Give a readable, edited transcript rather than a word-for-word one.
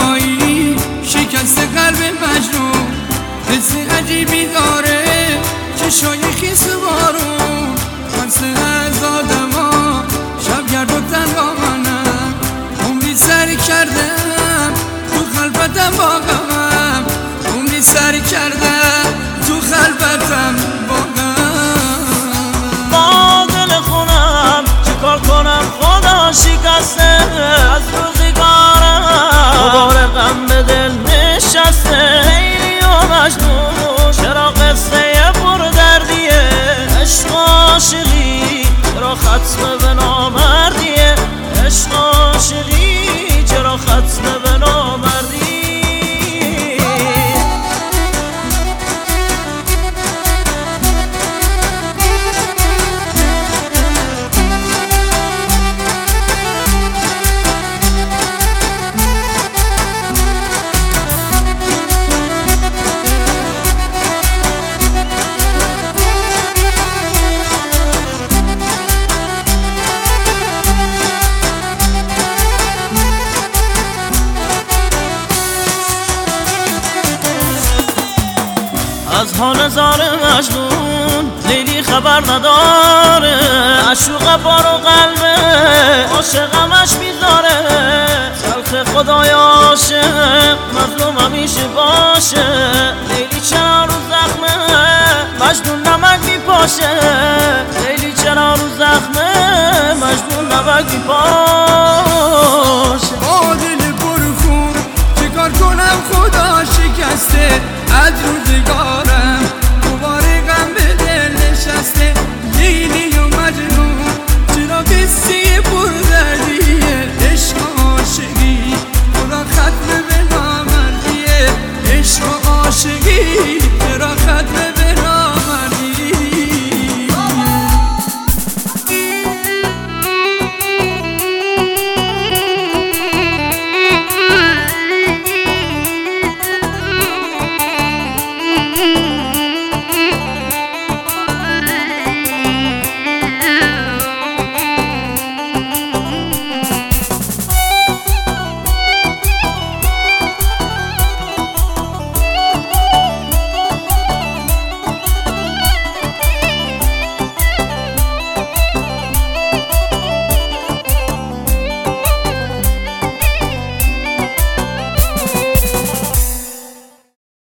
تنهایی شکست قلب مجنون، حس عجیبی داره چشای خیس بارون. ترس از آدما شب گرد و تنها منم، عمری سر کردم تو خلوتم با غمم، عمری سر کردم تو خلوتم با غمم. با دل خونم چیکار کنم خدا شکسته از روزگارم، دوباره غم به دل نشسته. لیلی و مجنون چرا قصه پردردیه، عشق و عاشقی چرا ختم به نامردیه، عشق و عاشقی چرا ختم به نامردی. از حال زار مجنون لیلی خبر نداره، عشوق بارو قلبه عاشقمش میذاره. خلق خدای عاشق مظلوم همیشه باشه، لیلی چرا رو زخمه مجنون نمک میپاشه، لیلی چرا رو زخمه مجنون نمک میپاشه.